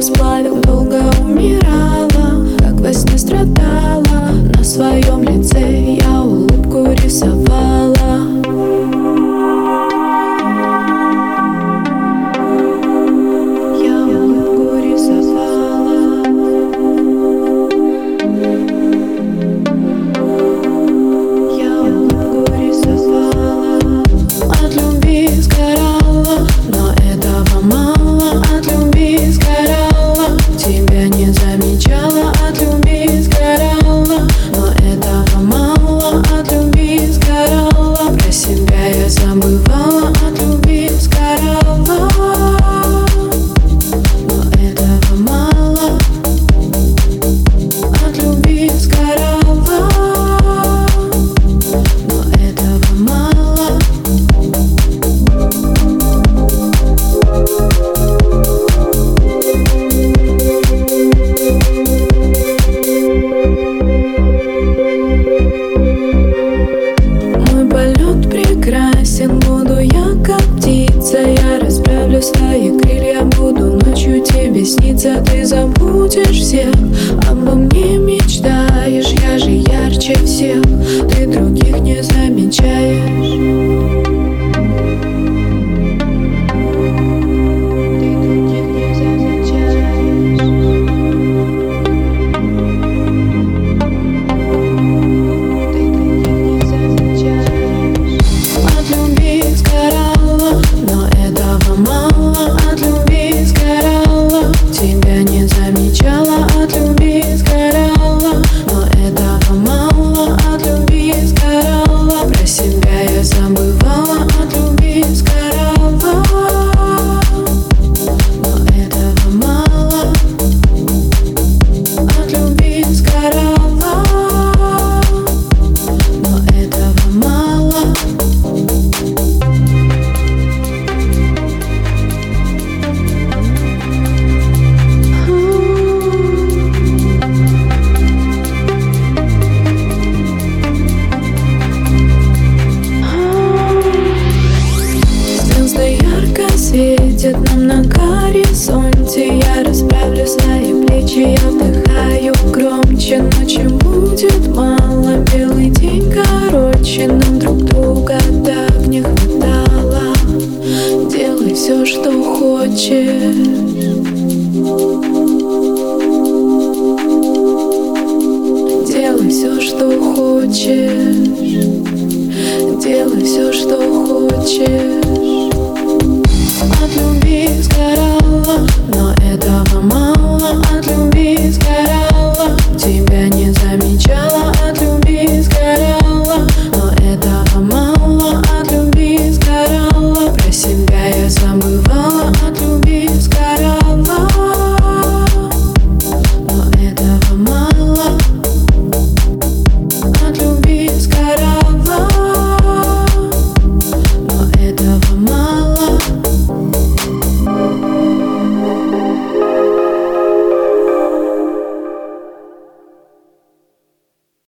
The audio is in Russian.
расплавил, долго умирала, как во сне страдала. На своем лице я улыбку рисовала. Забывала, от любви сгорала, но этого мало. От любви сгорала, но этого мало. Мой полет прекрасен, буду я как птица. Я расправлю свои крылья, буду ночью тебе сниться. Ты забудешь всех, обо мне мечтаешь. Я же ярче всех, ты других не замечаешь. Забывала, от любви сгорала, но этого мало. От любви сгорала, но этого мало. Светит нам на горизонте. Я расправлю свои плечи, я вдыхаю громче. Ночи будет мало, белый день короче. Нам друг друга так не хватало. Делай все, что хочешь. Делай все, что хочешь. Делай все, что хочешь. От любви сгорала,